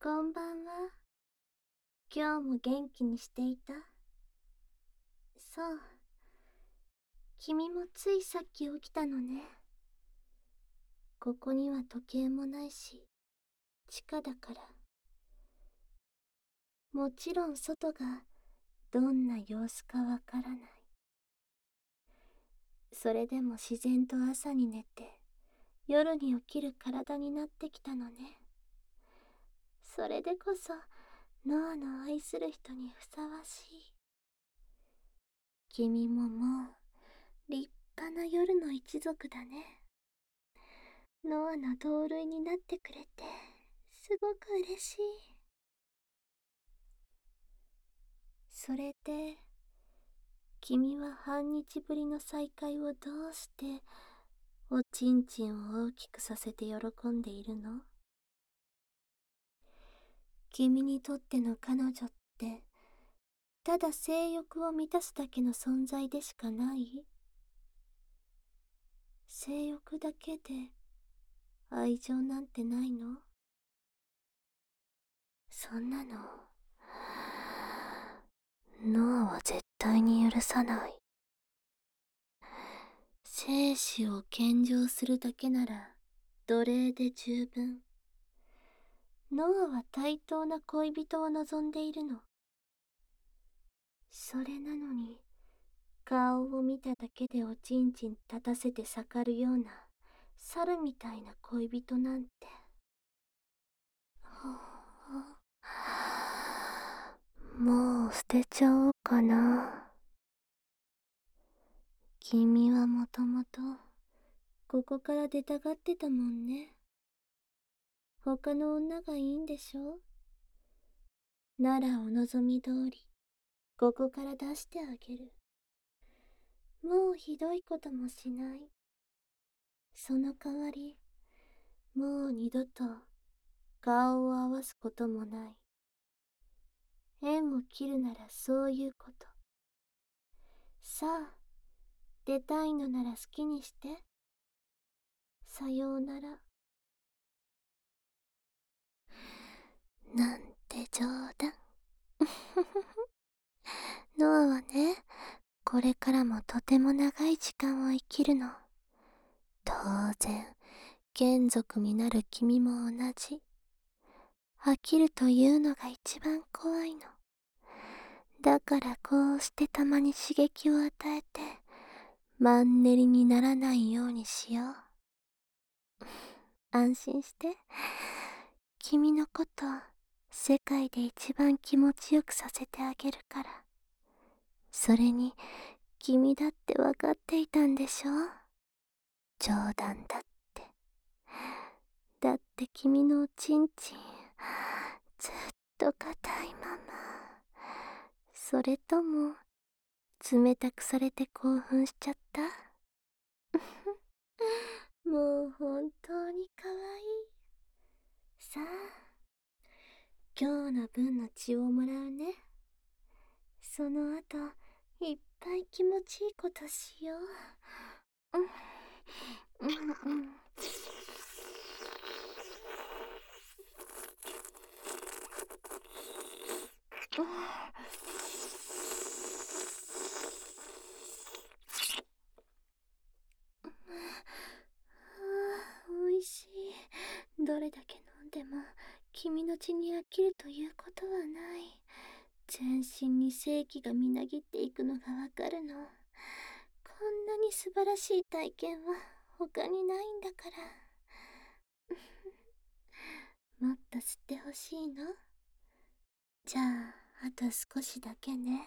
こんばんは。今日も元気にしていた？そう。君もついさっき起きたのね。ここには時計もないし、地下だから。もちろん外がどんな様子かわからない。それでも自然と朝に寝て、夜に起きる体になってきたのね。それでこそ、ノアの愛する人にふさわしい。君ももう、立派な夜の一族だね。ノアの同類になってくれて、すごく嬉しい。それで、君は半日ぶりの再会をどうして、おちんちんを大きくさせて喜んでいるの？君にとっての彼女って、ただ性欲を満たすだけの存在でしかない？性欲だけで愛情なんてないの？そんなの、ノアは絶対に許さない。生死を献上するだけなら奴隷で十分。ノアは対等な恋人を望んでいるの。それなのに、顔を見ただけでおちんちん立たせて盛るような猿みたいな恋人なんて。もう捨てちゃおうかな。君はもともとここから出たがってたもんね。他の女がいいんでしょ？ならお望み通り、ここから出してあげる。もうひどいこともしない。その代わり、もう二度と顔を合わすこともない。縁を切るならそういうこと。さあ、出たいのなら好きにして。さようなら。なんて冗談。ノアはね、これからもとても長い時間を生きるの。当然、眷属になる君も同じ。飽きるというのが一番怖いの。だからこうしてたまに刺激を与えて、マンネリにならないようにしよう。安心して。君のこと、世界で一番気持ちよくさせてあげるから。それに、君だってわかっていたんでしょ？冗談だって。だって君のおちんちん、ずっと硬いまま。それとも、冷たくされて興奮しちゃった？もう本当に可愛い。さあ、今日の分の血をもらうね。その後、いっぱい気持ちいいことしよう。おいしい。どれだけ飲んでも君の血に飽きるということはない。全身に生気がみなぎっていくのがわかるの。こんなに素晴らしい体験は他にないんだから。もっと吸ってほしいの？じゃあ、あと少しだけね。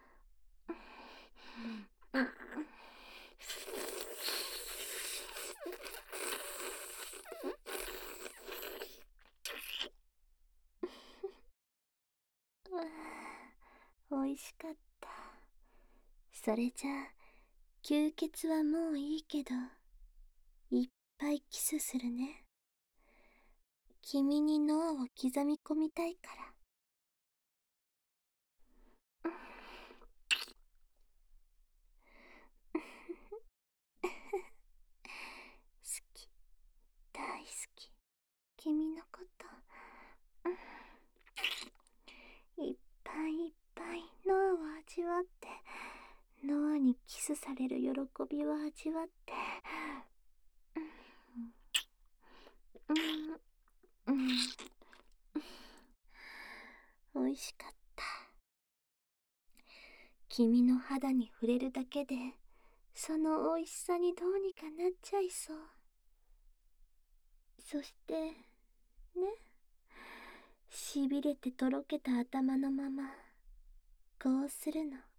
おいしかった。それじゃあ、吸血はもういいけど、いっぱいキスするね。君に脳を刻み込みたいから。好き、大好き、君のこと。 アにキスされる喜びを味わって、うん、美味しかった。君の肌に触れるだけで、その美味しさにどうにかなっちゃいそう。そして、ね、しびれてとろけた頭のまま、こうするの。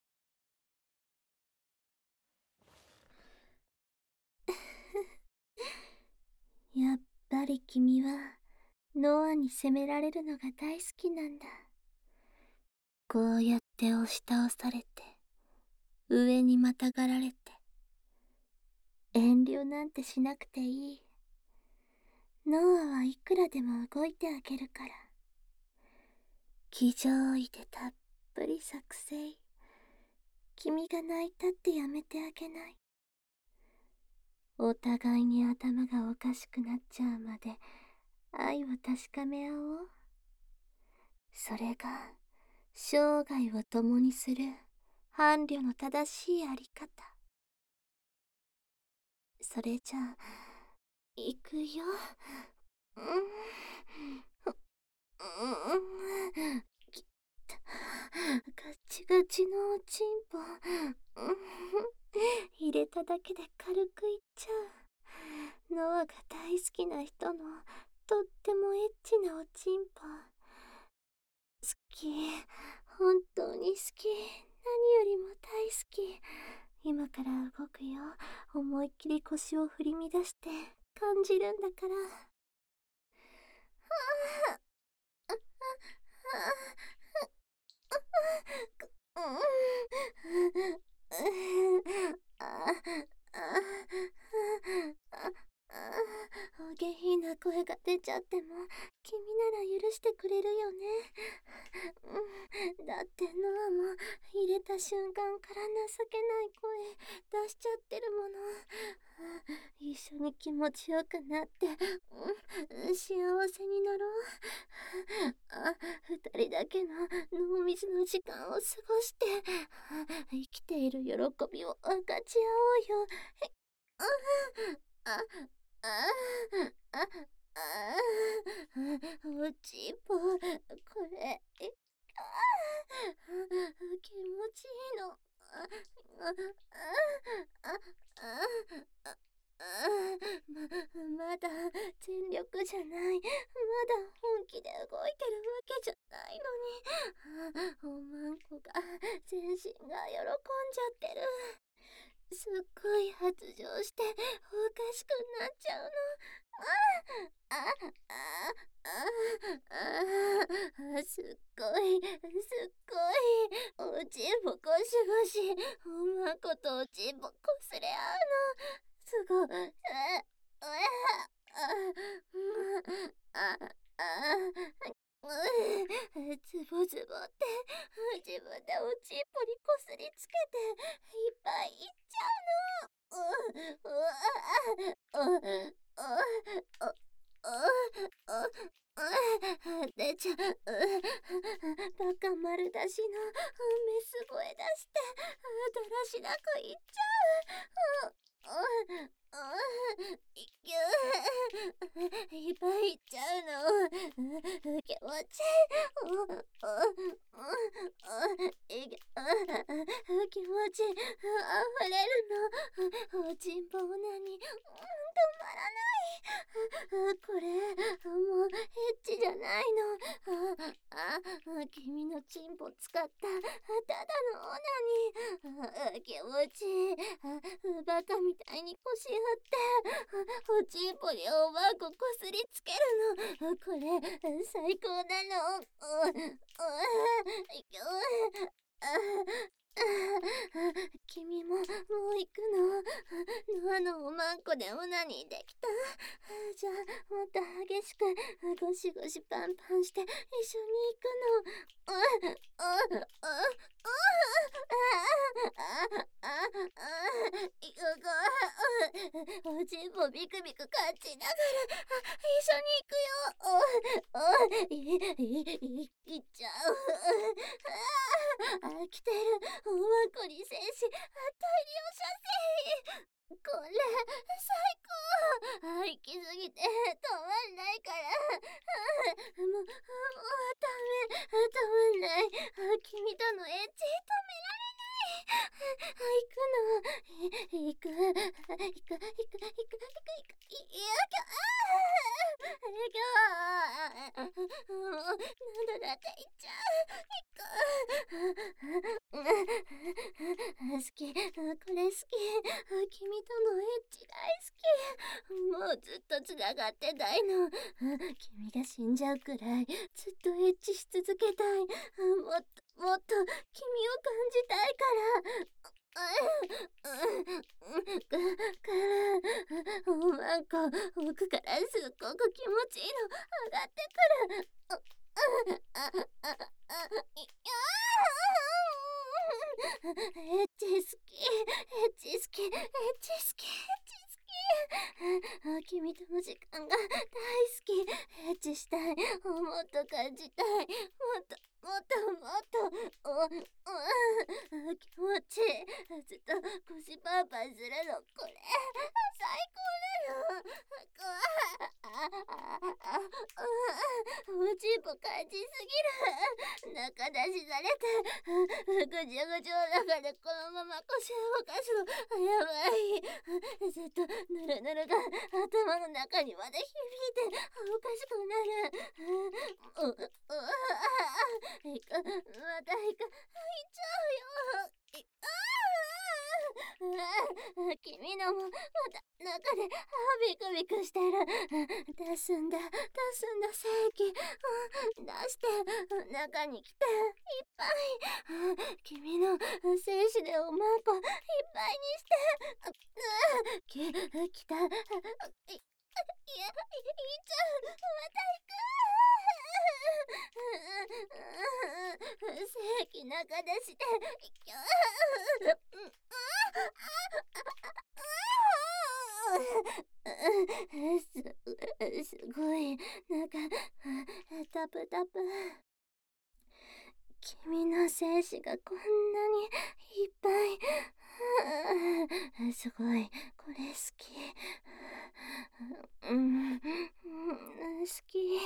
やっぱり君は、ノアに責められるのが大好きなんだ。こうやって押し倒されて、上にまたがられて、遠慮なんてしなくていい。ノアはいくらでも動いてあげるから。騎乗位でたっぷり作成。君が泣いたってやめてあげない。お互いに頭がおかしくなっちゃうまで愛を確かめ合おう。それが生涯を共にする伴侶の正しいあり方。それじゃあ行くよ。きったガチガチのおちんぽ、入れただけで軽くいっちゃう。ノアが大好きな人のとってもエッチなおちんぽ。好き、本当に好き、何よりも大好き。今から動くよ。思いっきり腰を振り乱して感じるんだから。お下品な声が出ちゃっても君なら許してくれるよね。だってノアも入れた瞬間から情けない声出しちゃってるもの。一緒に気持ちよくなって、幸せになろう。二人だけの濃密の時間を過ごして、生きている喜びを分かち合おうよ。あ、あ、おちんぽ、これ、気持ちいいの。まだ全力じゃない。まだ本気で動いてるわけじゃないのに。おまんこが全身が喜んじゃってる。すっごい発情しておかしくなっちゃうの。すっごい、すっごい。おちんぽゴシゴシ、おまんことおちんぽこすれ合うの。すごい。ズボズボって自分でおちんぽにこすりつけていっぱいいっちゃうの。出ちゃう。バカ丸出しのメス声出してだらしなく言っちゃう。いっぱいいっちゃうの。気持ちいい。気持ち溢れるの。おちんぽオナに止まらない。これもうエッチじゃないの。君のチンポ使ったただのオナニー。気持ちいい。バカみたいに腰振っておちんぽにおまんここすりつけるの。これ最高なの。君ももう行くの。ノアのおまんこでオナニーできた。 じゃあもっと激しくゴシゴシパンパンして一緒に行くの。おちんぽビクビク感じながら一緒に行くよ。行っちゃう。来てる。おまんこに精子大量射精。これ最高。行きすぎて止まんないから。もうダメ。止まんない。君とのエッチ止められない。行くの。行く。何度だって行っちゃう。好き。これ好き。君とのエッチ大好き。もうずっと繋がってたいの。君が死んじゃうくらいずっとエッチし続けたい。もっと君を感じたいから。おまんこ奥からすっごく気持ちいいの上がってくる。エッチ好き。君との時間が大好き。エッチしたい。もっと感じたい。もっと気持ちいい。ずっと腰パンパンするの。これ最高なの。おちんぽ感じすぎる。中出しされてぐじゅぐじゅの中でこのまま腰を動かすのやばい。ずっとぬるぬるが頭の中にまで響いておかしくなる。また行っちゃうよ。君のもまた中でビクビクしてる。出すんだ精液。出して中に来ていっぱい。君の精子でおまんこいっぱいにして。来た。いっちゃう。また行く。精液中出して。すごい。なんかタプタプ。君の精子がこんなにいっぱい。すごい。これ好き。好き。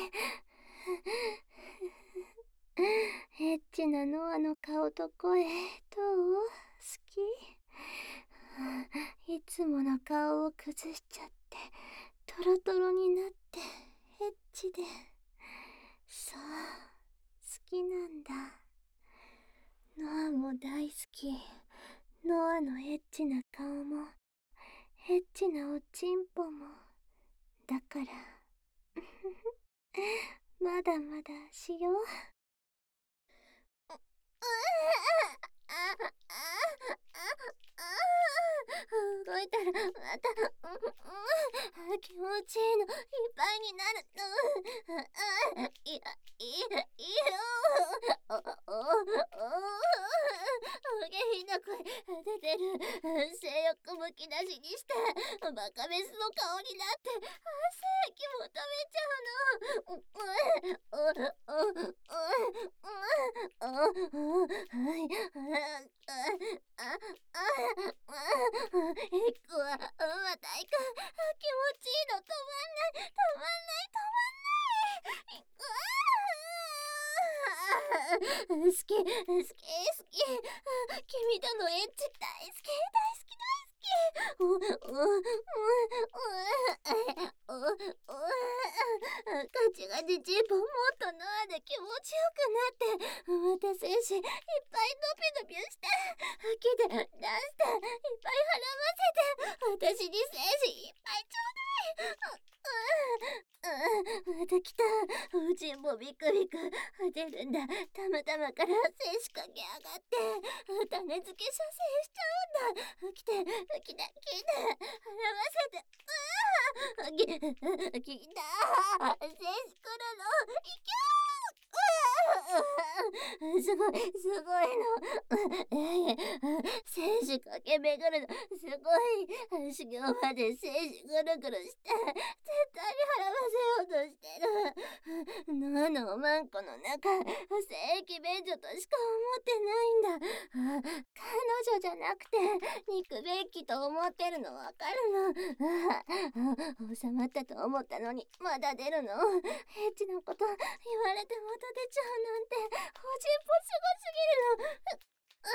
エッチなノアの顔と声どう？好き？いつもの顔を崩しちゃってトロトロになってエッチで。そう、好きなんだ。ノアも大好き。ノアのエッチな顔もエッチなおちんぽも。だからまだまだしよう。動いたらまた気持ちいいのいっぱいになる。いよ。下品な声出てる。性欲むき出しにしてバカメスの顔になって精液求めちゃうの。行くわ。また行く。気持ちいいの止まんない。好き。君とのエッチ大好き。ガチガチチンポもっとノアで気持ちよくなって、また精子いっぱいドピドピして、吐きで出していっぱい払わせて、私に精子いっぱいちょうだい。 また来た。うちもビクビク出るんだ。たまたまから精子かけやがって。種付け射精しちゃうんだ。来て、来た、来た。払わせて。来た。精子来るの。いけー。すごい、すごいの。精子駆け巡るの、すごい。修行まで精子ぐるぐるして、絶対に払わせようとしてる。脳のマンコの中、正規便所としか思ってないんだ。彼女じゃなくて、憎べきと思ってるのわかるの。収まったと思ったのに、まだ出るの。エッチなこと言われてまた出ちゃうなんて、ほじっぽすごすぎるの。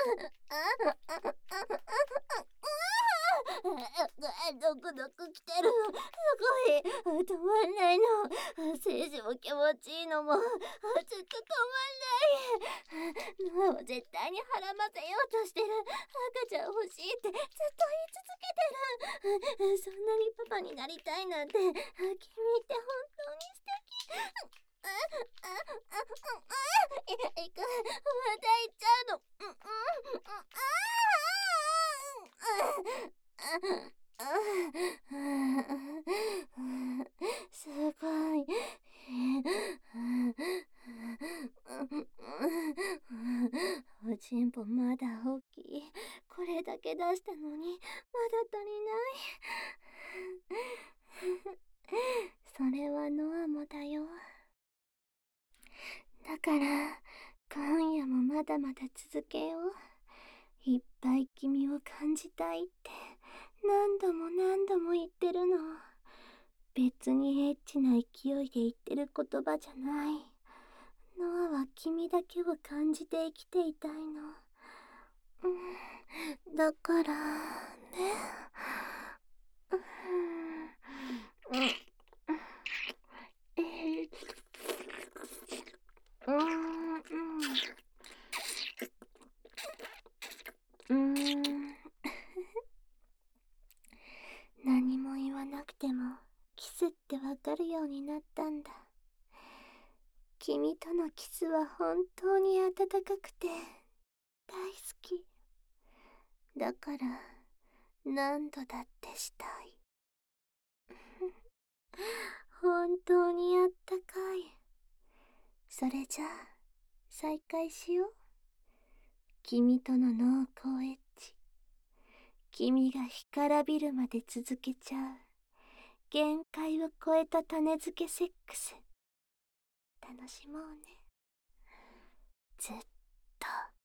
ドクドク来てる。すごい。止まんないの。精子も気持ちいいのも、ずっと止まんない。脳を絶対にはらませようとしてる。赤ちゃん欲しいってずっと言い続けてる。そんなにパパになりたいなんて、君って本当に素敵。行く。また行っちゃうの。すごい。おちんぽまだ大きい。これだけ出したのに、まだ足りない。それはノアもだよ。だから、今夜もまだまだ続けよう。いっぱい君を感じたいって何度も何度も言ってるの。別にエッチな勢いで言ってる言葉じゃない。ノアは君だけを感じて生きていたいの。だからね。何も言わなくてもキスってわかるようになったんだ。君とのキスは本当に温かくて大好き。だから何度だってしたい。本当にあったかい。それじゃあ再開しよう。君との濃厚エッチ。君が干からびるまで続けちゃう限界を超えた種付けセックス。楽しもうね。ずっと。